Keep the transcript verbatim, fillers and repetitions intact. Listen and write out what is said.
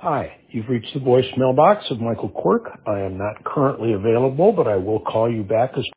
Hi, you've reached the voicemail box of Michael Quirk. I am not currently available, but I will call you back as